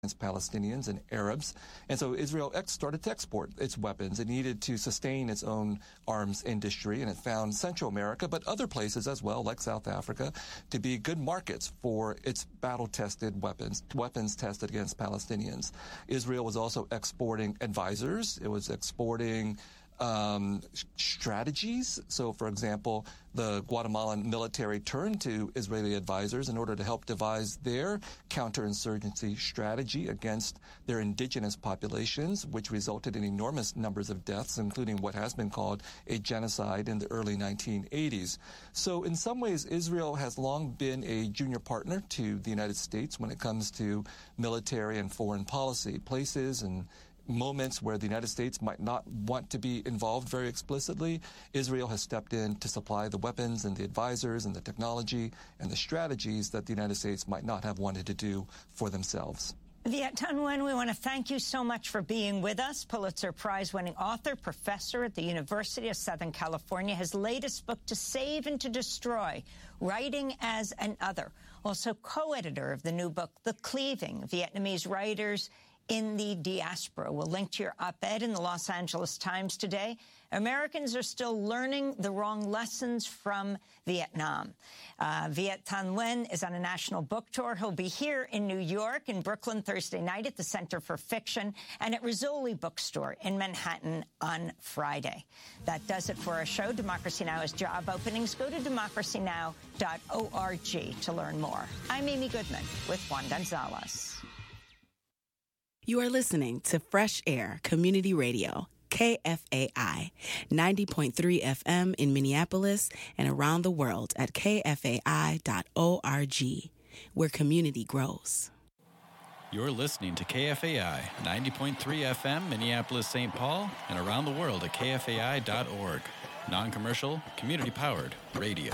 Palestinians and Arabs. And so Israel started to export its weapons. It needed to sustain its own arms industry, and it found Central America, but other places as well, like South Africa, to be good markets for its battle-tested weapons tested against Palestinians. Israel was also exporting advisors. It was exporting strategies. So, for example, the Guatemalan military turned to Israeli advisors in order to help devise their counterinsurgency strategy against their indigenous populations, which resulted in enormous numbers of deaths, including what has been called a genocide in the early 1980s. So in some ways, Israel has long been a junior partner to the United States when it comes to military and foreign policy. Places and moments where the United States might not want to be involved very explicitly, Israel has stepped in to supply the weapons and the advisors and the technology and the strategies that the United States might not have wanted to do for themselves. Viet Thanh Nguyen, we want to thank you so much for being with us. Pulitzer Prize-winning author, professor at the University of Southern California. His latest book, To Save and to Destroy, Writing as an Other. Also co-editor of the new book, The Cleaving, Vietnamese Writers in the Diaspora. We'll link to your op-ed in the Los Angeles Times today. Americans are still learning the wrong lessons from Vietnam. Viet Thanh Nguyen is on a national book tour. He'll be here in New York, in Brooklyn Thursday night at the Center for Fiction, and at Rizzoli Bookstore in Manhattan on Friday. That does it for our show. Democracy Now! Is job openings. Go to democracynow.org to learn more. I'm Amy Goodman with Juan Gonzalez. You are listening to Fresh Air Community Radio, KFAI, 90.3 FM in Minneapolis and around the world at kfai.org, where community grows. You're listening to KFAI, 90.3 FM, Minneapolis, St. Paul, and around the world at kfai.org. Non-commercial, community-powered radio.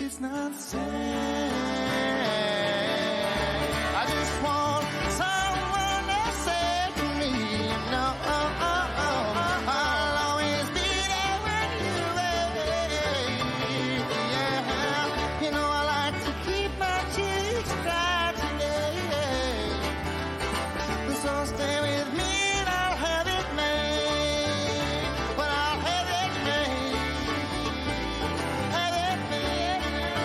it's not sad. I just want someone to say to me, no, I'll always be there when you're away. Yeah, you know I like to keep my cheeks dry today. So stay with me and I'll have it made. Well, I'll have it made. Have it made.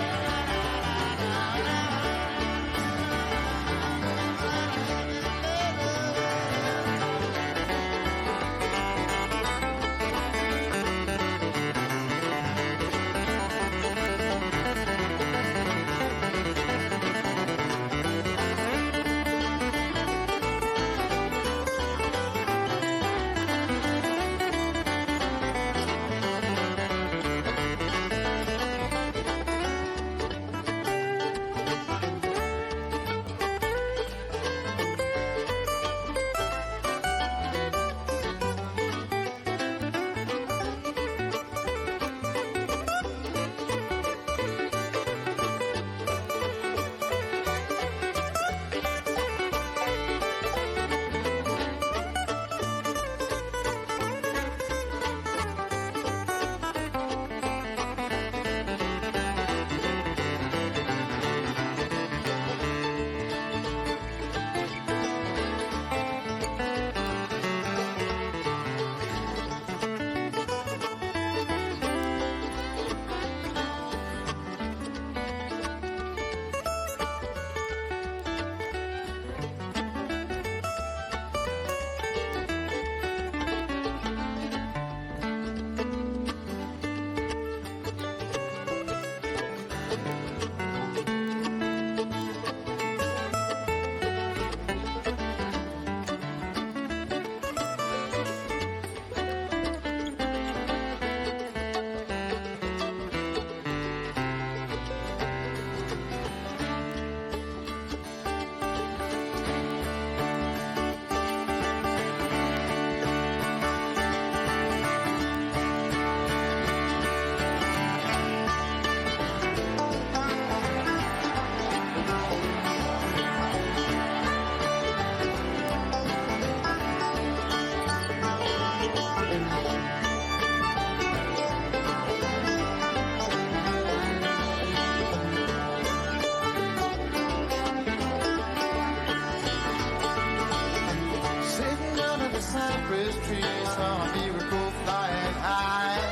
cypress tree saw a miracle flying high.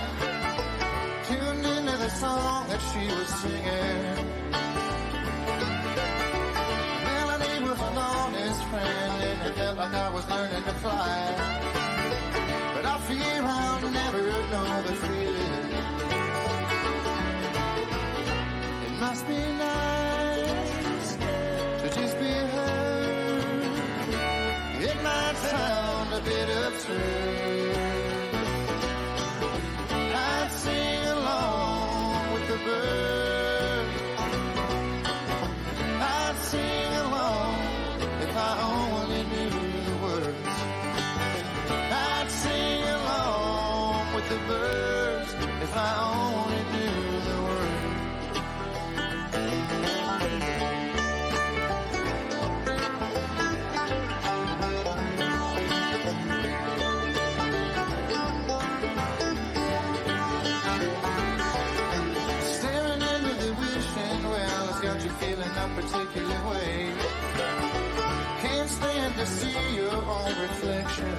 Tuned into the song that she was singing. Melody was an honest friend, and it felt like I was learning to fly. But I fear I'll never know the feeling. It must be nice to just be heard. It might sound a bit absurd. I'd sing along with the birds. I'd sing along if I only knew the words. I'd sing along with the birds if I only knew the words. Feeling a particular way. Can't stand to see your own reflection.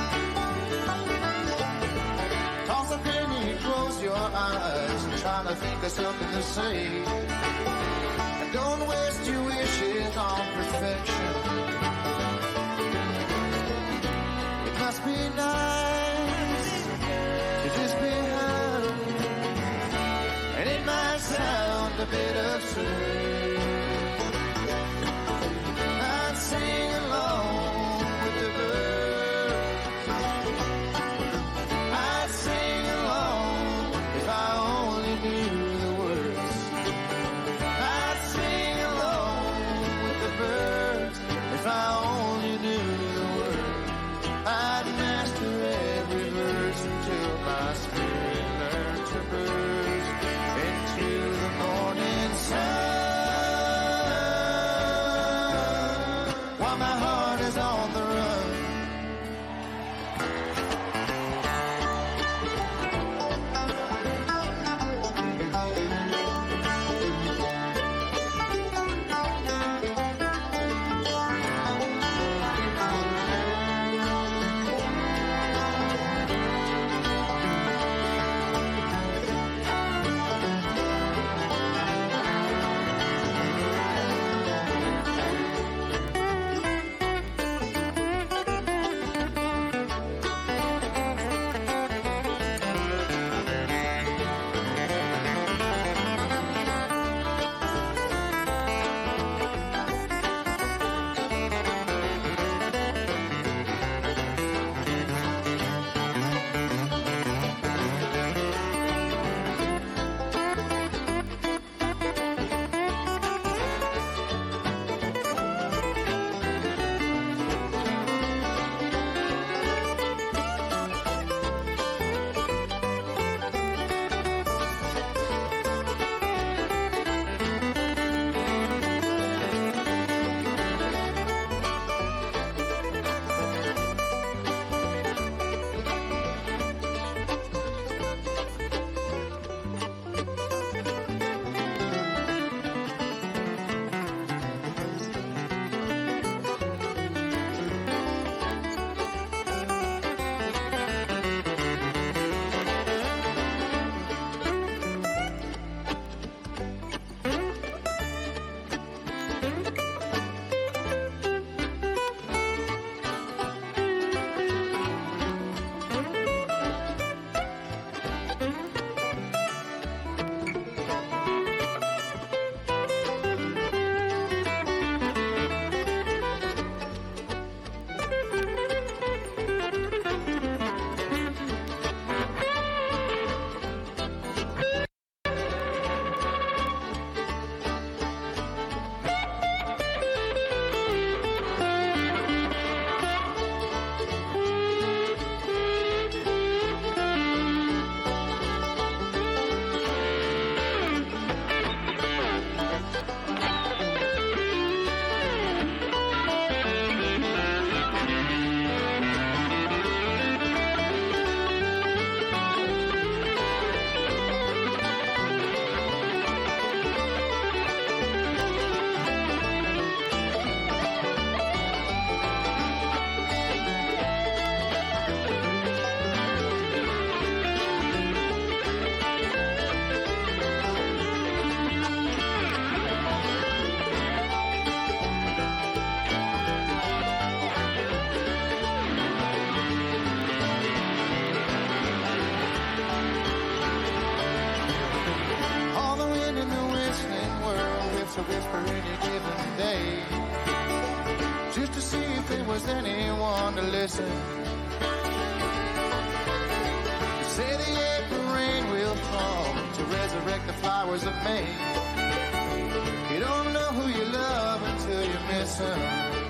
Toss a penny, close your eyes, and try to think of something to say. And don't waste your wishes on perfection. It must be nice to just be heard, and it might sound a bit absurd. Sing along with the birds. I'd sing along if I only knew the words. I'd sing along with the birds if I only knew the words. I'd master every verse until my spirit learned to burst into the morning. listen. You say the April rain will fall to resurrect the flowers of May. You don't know who you love until you miss them.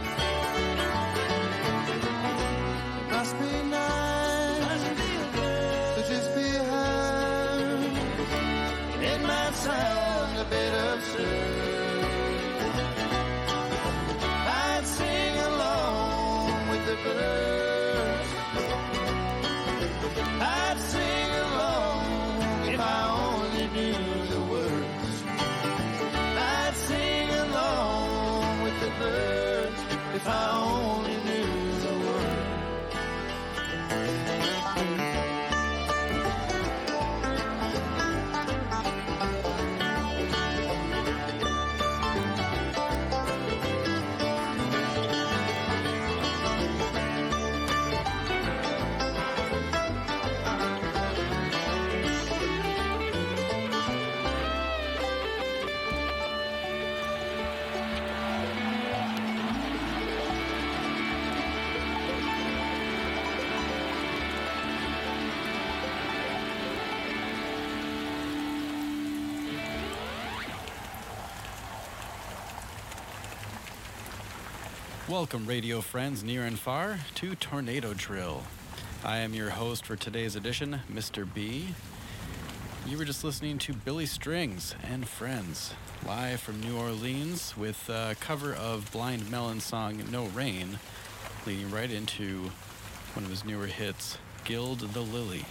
It must be nice to just be heard. It might sound a bit absurd. I'd sing along with the birds. I'd sing along if I only knew the words. I'd sing along with the birds if I only knew the words. Welcome, radio friends near and far, to Tornado Drill. I am your host for today's edition, Mr. B. You were just listening to Billy Strings and Friends, live from New Orleans with a cover of Blind Melon's song No Rain, leading right into one of his newer hits, Gild the Lily.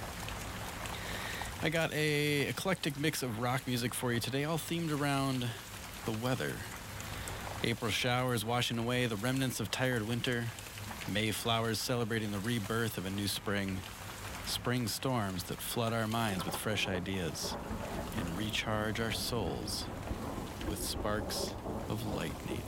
I got a eclectic mix of rock music for you today, all themed around the weather. April showers washing away the remnants of tired winter, May flowers celebrating the rebirth of a new spring, spring storms that flood our minds with fresh ideas and recharge our souls with sparks of lightning.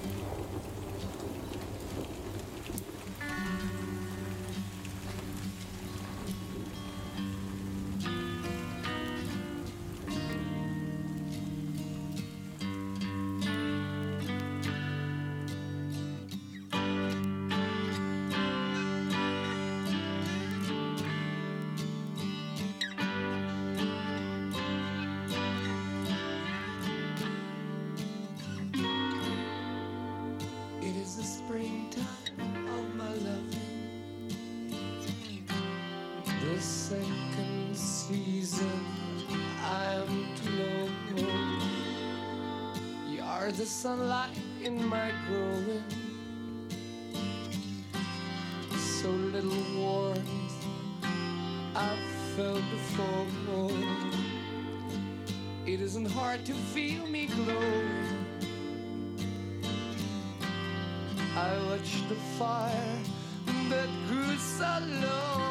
Second season, I am to know. You are the sunlight in my growing. So little warmth I've felt before. It isn't hard to feel me glow. I watched the fire that grew so low.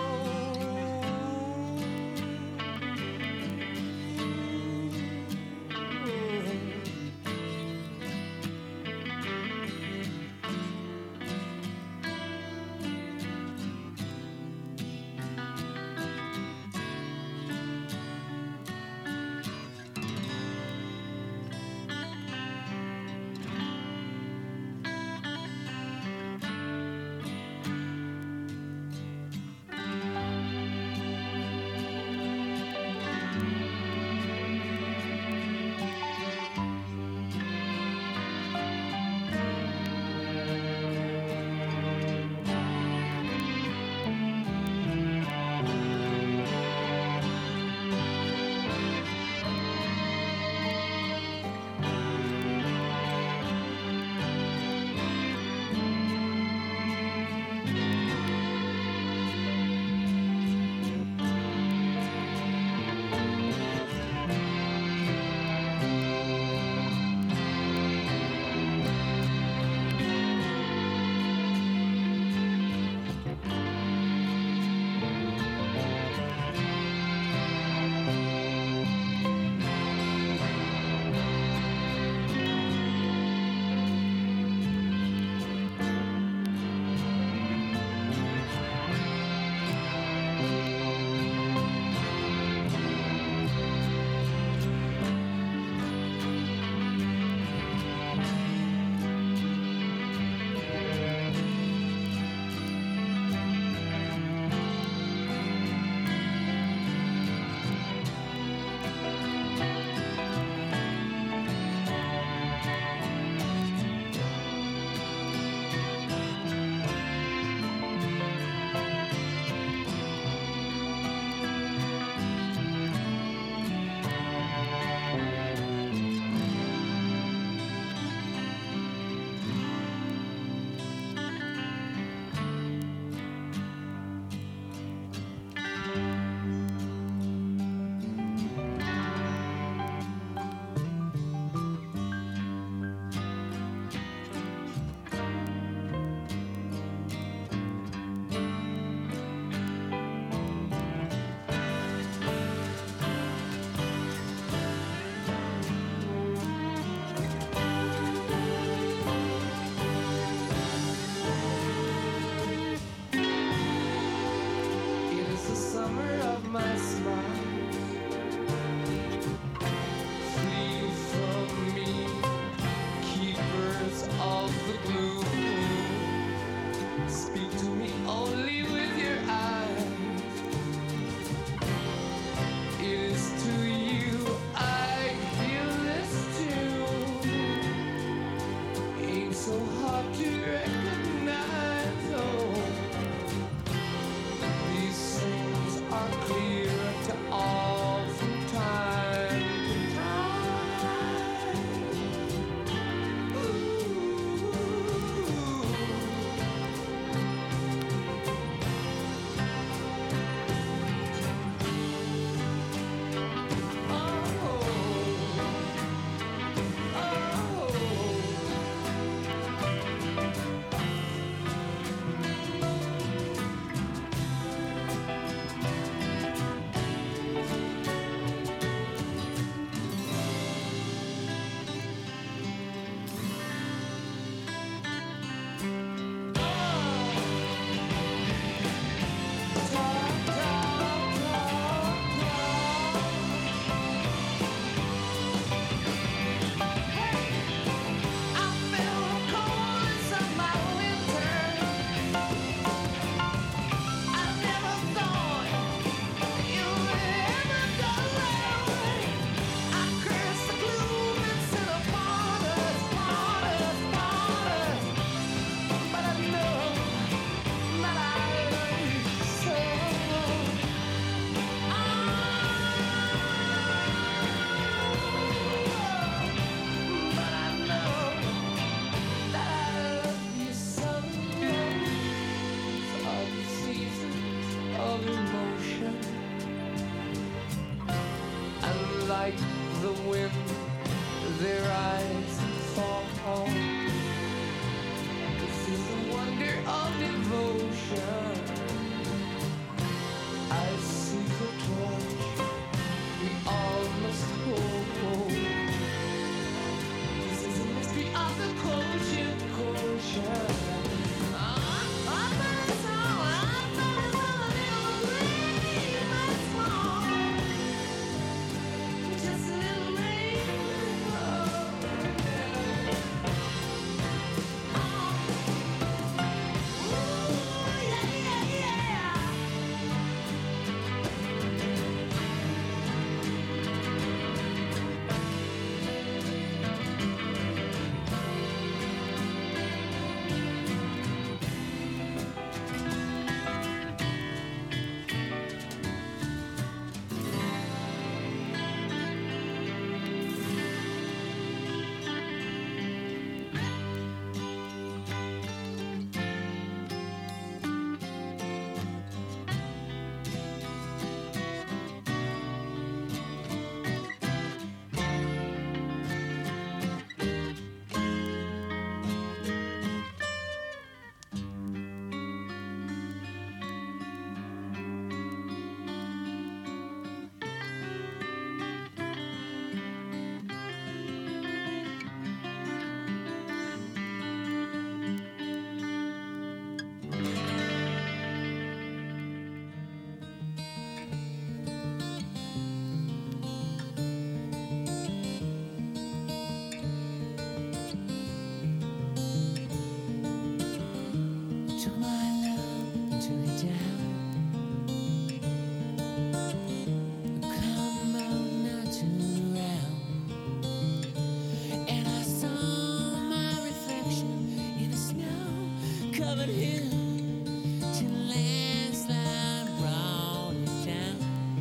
covered hill till landslide brought it down.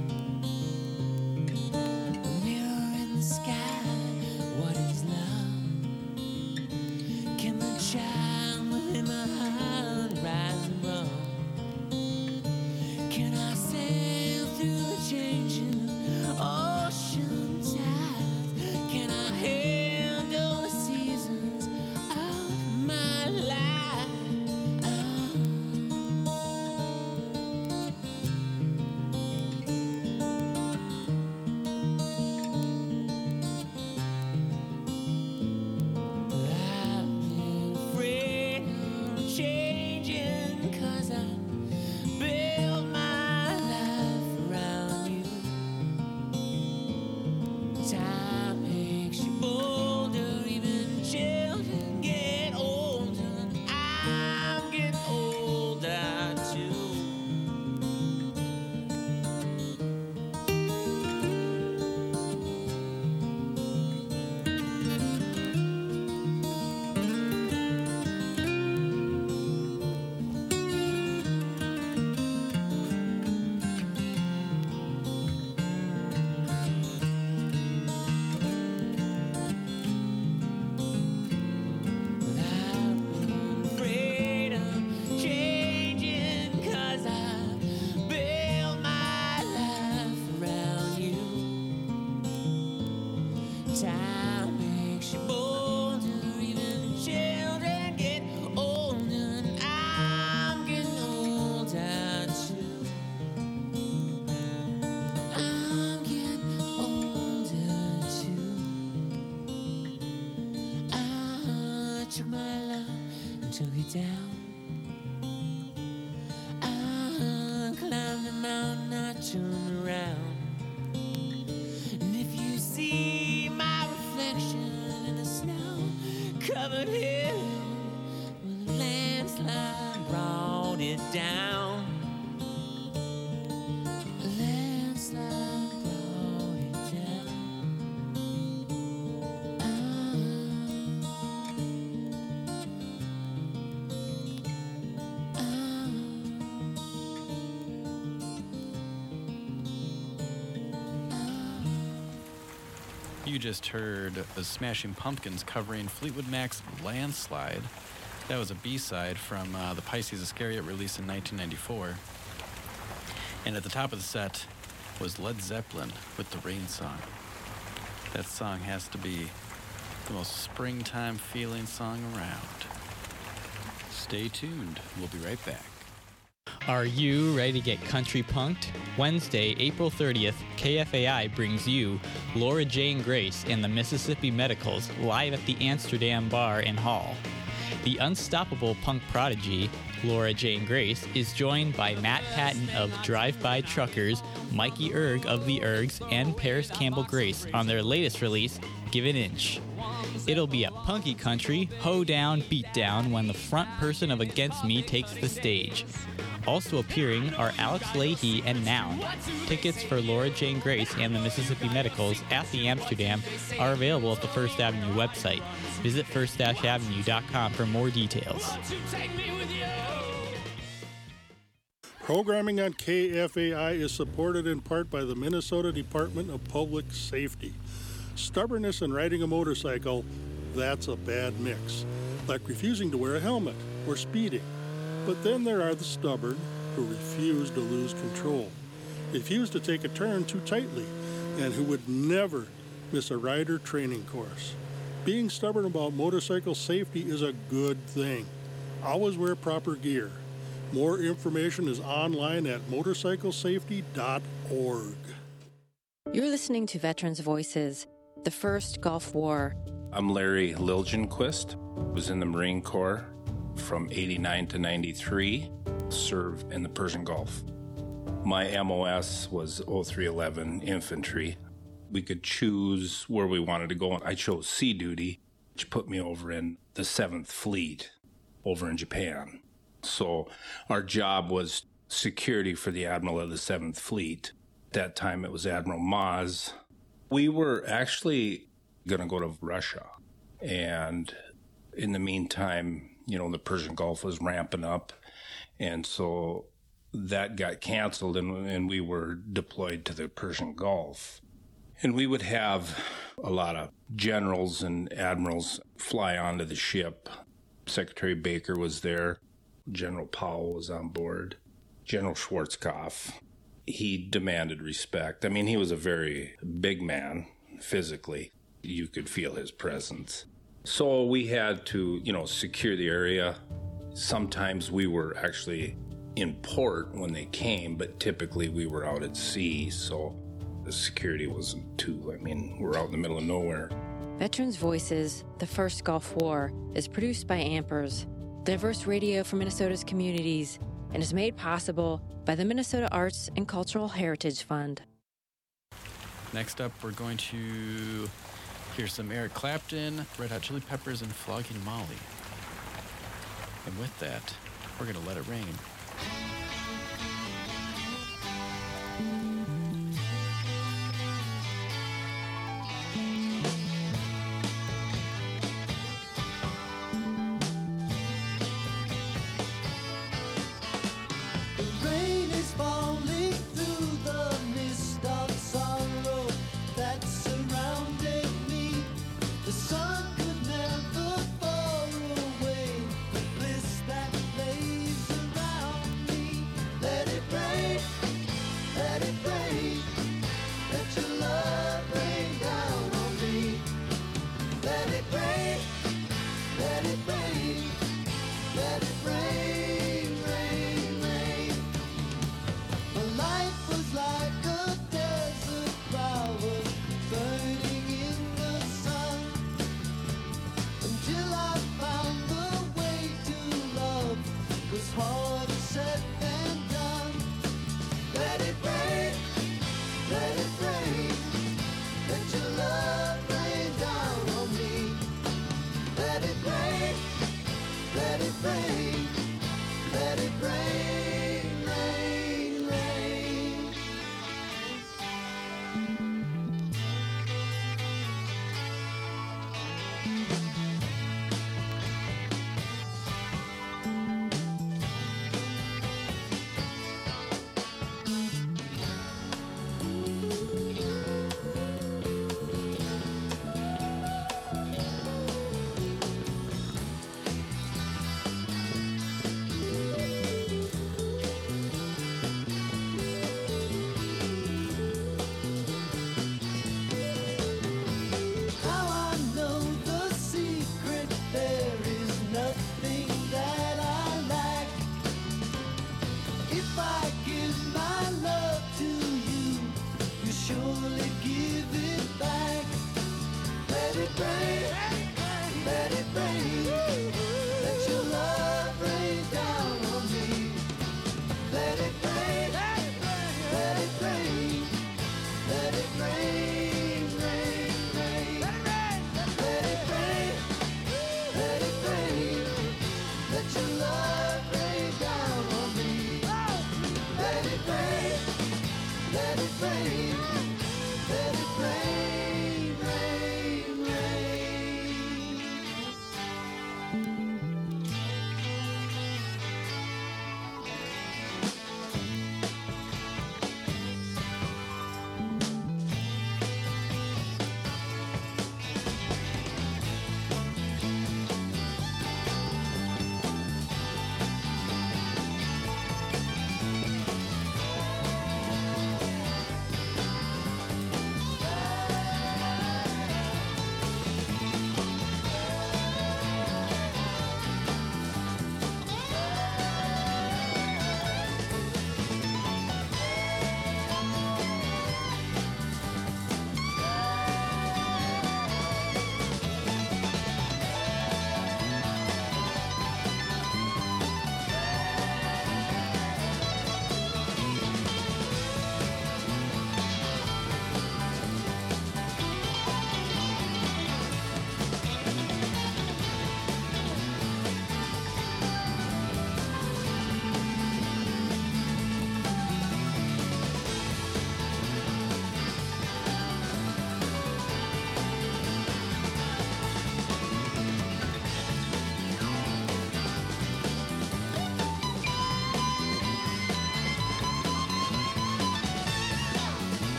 A mirror in the sky, what is love? Can the child within my heart rise above? Can I sail through the changing ocean tides? Can I handle the seasons of my life? I've been afraid of changing 'cause I build my life around you. Time makes you bolder, even children get older. I'm getting older too. I've been afraid of changing 'cause I built my life around you. Time makes you bolder, even children get older, and I'm getting older too. I'm getting older too. I took my love and took it down. I climbed the mountain, I turned around. And if you see my reflection in the snow-covered hill, when the landslide brought it down. The landslide brought it down. You just heard the Smashing Pumpkins covering Fleetwood Mac's Landslide. That was a B-side from the Pisces Iscariot release in 1994. And at the top of the set was Led Zeppelin with the Rain Song. That song has to be the most springtime feeling song around. Stay tuned. We'll be right back. Are you ready to get country punked? Wednesday, April 30th, KFAI brings you Laura Jane Grace and the Mississippi Medicals live at the Amsterdam Bar and Hall. The unstoppable punk prodigy, Laura Jane Grace, is joined by Matt Patton of Drive-By Truckers, Mikey Erg of the Ergs, and Paris Campbell Grace on their latest release, Give An Inch. It'll be a punky country, hoedown, beatdown when the front person of Against Me takes the stage. Also appearing are Alex Leahy and Noun. Tickets for Laura Jane Grace and the Mississippi Medicals at the Amsterdam are available at the First Avenue website. Visit first-avenue.com for more details. Programming on KFAI is supported in part by the Minnesota Department of Public Safety. Stubbornness and riding a motorcycle, that's a bad mix, like refusing to wear a helmet or speeding. But then there are the stubborn who refuse to lose control, refuse to take a turn too tightly, and who would never miss a rider training course. Being stubborn about motorcycle safety is a good thing. Always wear proper gear. More information is online at motorcyclesafety.org. You're listening to Veterans Voices, the first Gulf War. I'm Larry Liljenquist, was in the Marine Corps from 89 to 93, served in the Persian Gulf. My MOS was 0311 Infantry. We could choose where we wanted to go. I chose sea duty, which put me over in the 7th Fleet over in Japan. So our job was security for the Admiral of the 7th Fleet. At that time, it was Admiral Maz. We were actually going to go to Russia. And in the meantime, the Persian Gulf was ramping up. And so that got canceled, and we were deployed to the Persian Gulf. And we would have a lot of generals and admirals fly onto the ship. Secretary Baker was there. General Powell was on board. General Schwarzkopf. He demanded respect. I mean, he was a very big man physically. You could feel his presence. So we had to, secure the area. Sometimes we were actually in port when they came, but typically we were out at sea, so the security wasn't we're out in the middle of nowhere. Veterans Voices, the First Gulf War, is produced by Ampers, diverse radio for Minnesota's communities, and is made possible by the Minnesota Arts and Cultural Heritage Fund. Next up, we're going to hear some Eric Clapton, Red Hot Chili Peppers, and Flogging Molly. And with that, we're going to let it rain. Around me.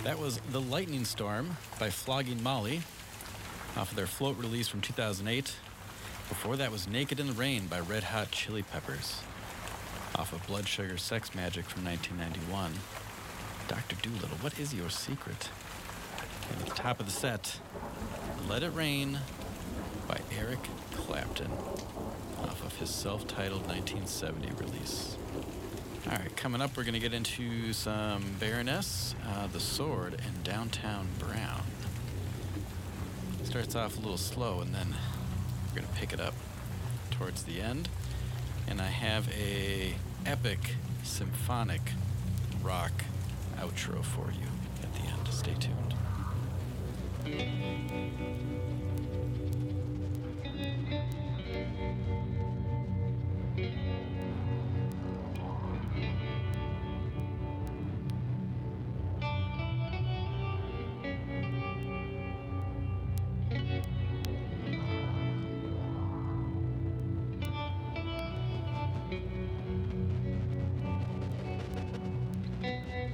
That was The Lightning Storm by Flogging Molly off of their Float release from 2008. Before that was Naked in the Rain by Red Hot Chili Peppers off of Blood Sugar Sex Magic from 1991. Dr. Dolittle, what is your secret? And at the top of the set, Let It Rain by Eric Clapton off of his self-titled 1970 release. All right, coming up, we're going to get into some Baroness, The Sword, and Downtown Brown. Starts off a little slow, and then we're going to pick it up towards the end. And I have a epic symphonic rock outro for you at the end. Stay tuned.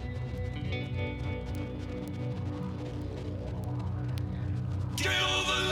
Kill the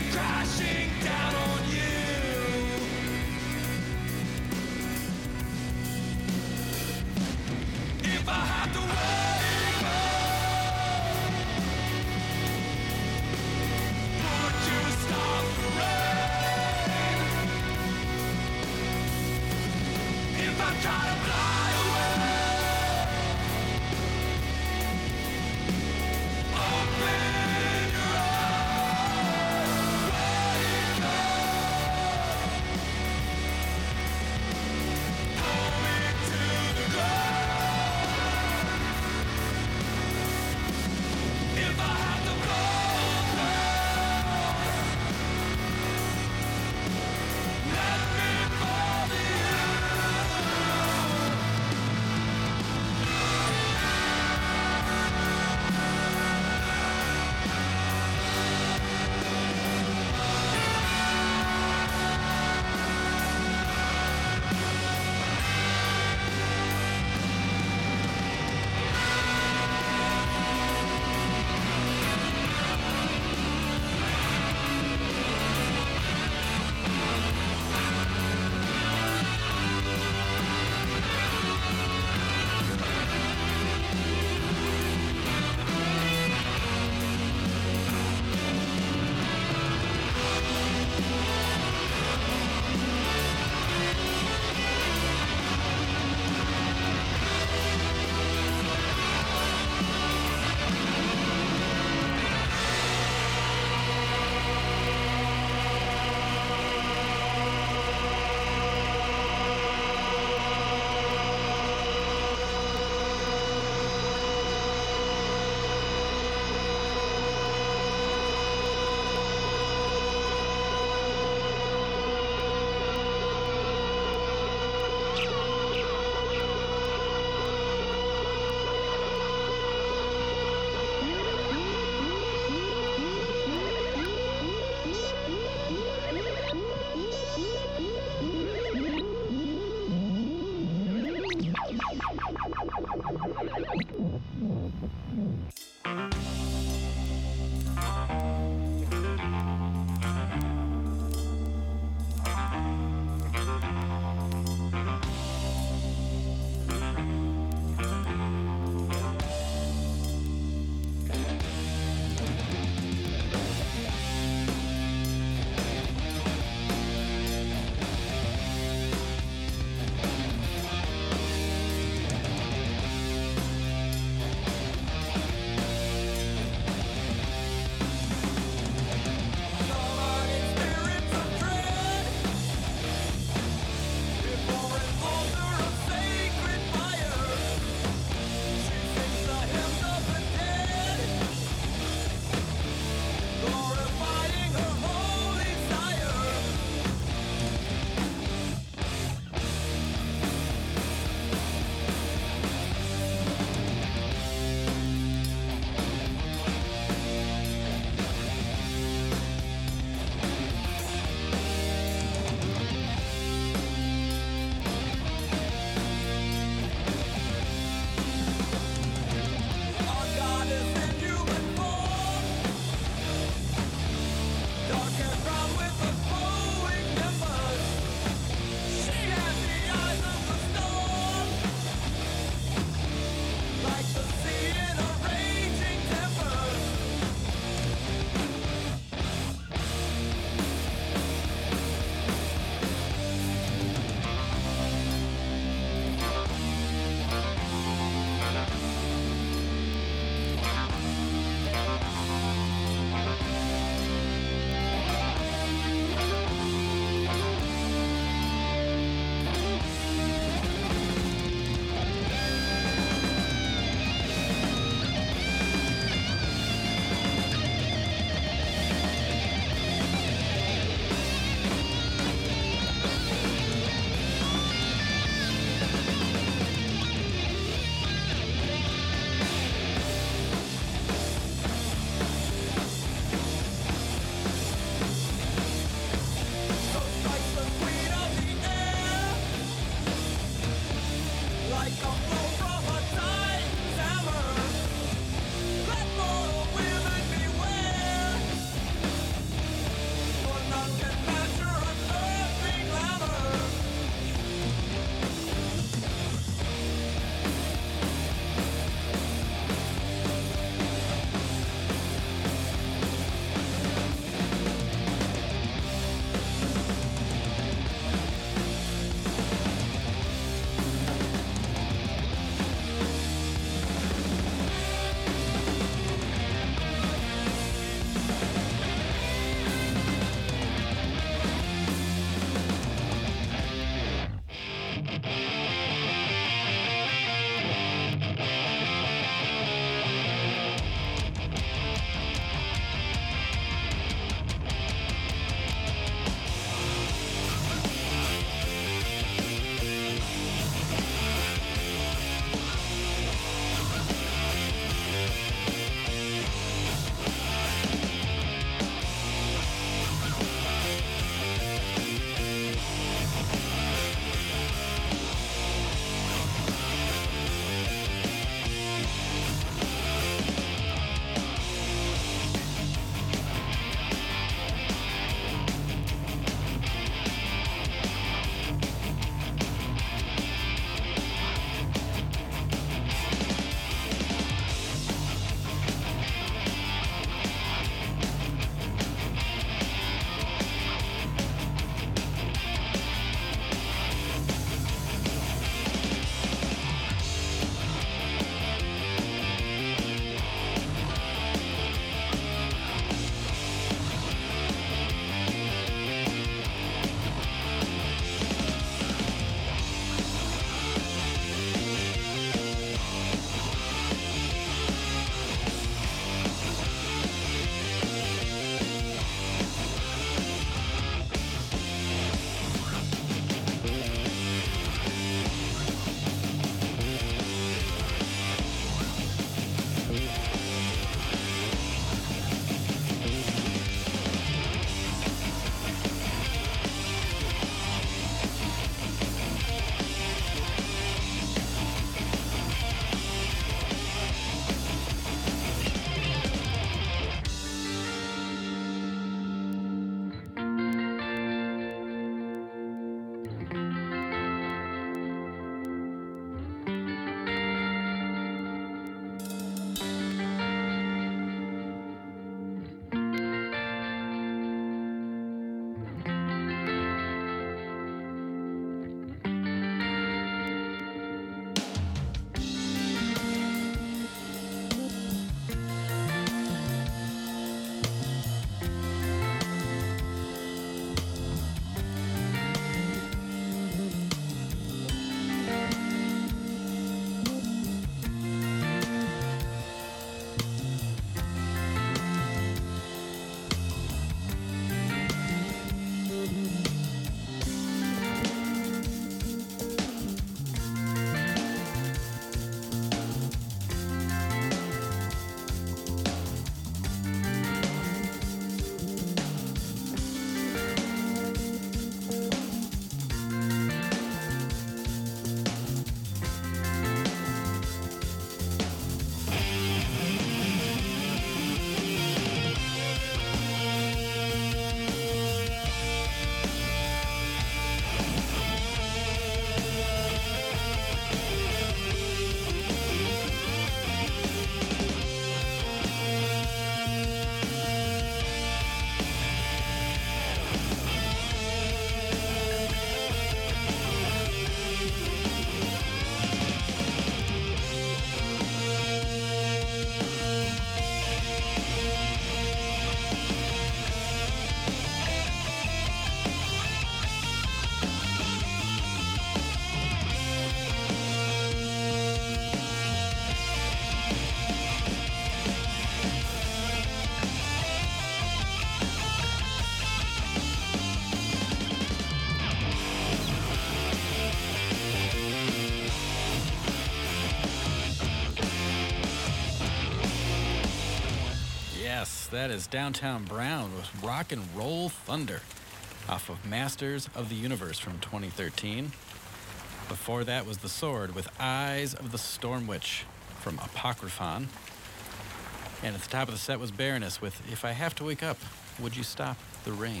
Yes, that is Downtown Brown with Rock and Roll Thunder off of Masters of the Universe from 2013. Before that was The Sword with Eyes of the Storm Witch from Apocryphon. And at the top of the set was Baroness with If I Have to Wake Up, Would You Stop the Rain?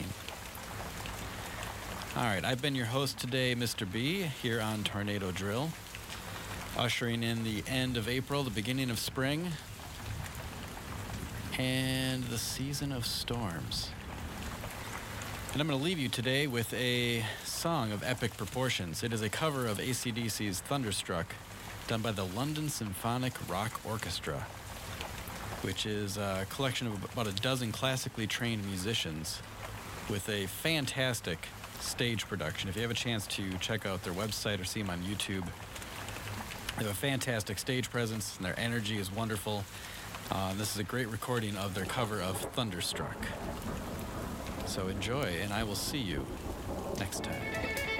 All right, I've been your host today, Mr. B, here on Tornado Drill, ushering in the end of April, the beginning of spring, and the season of storms. And I'm going to leave you today with a song of epic proportions. It is a cover of AC/DC's Thunderstruck, done by the London Symphonic Rock Orchestra, which is a collection of about a dozen classically trained musicians with a fantastic stage production. If you have a chance to check out their website or see them on YouTube, they have a fantastic stage presence, and their energy is wonderful. This is a great recording of their cover of Thunderstruck. So enjoy, and I will see you next time.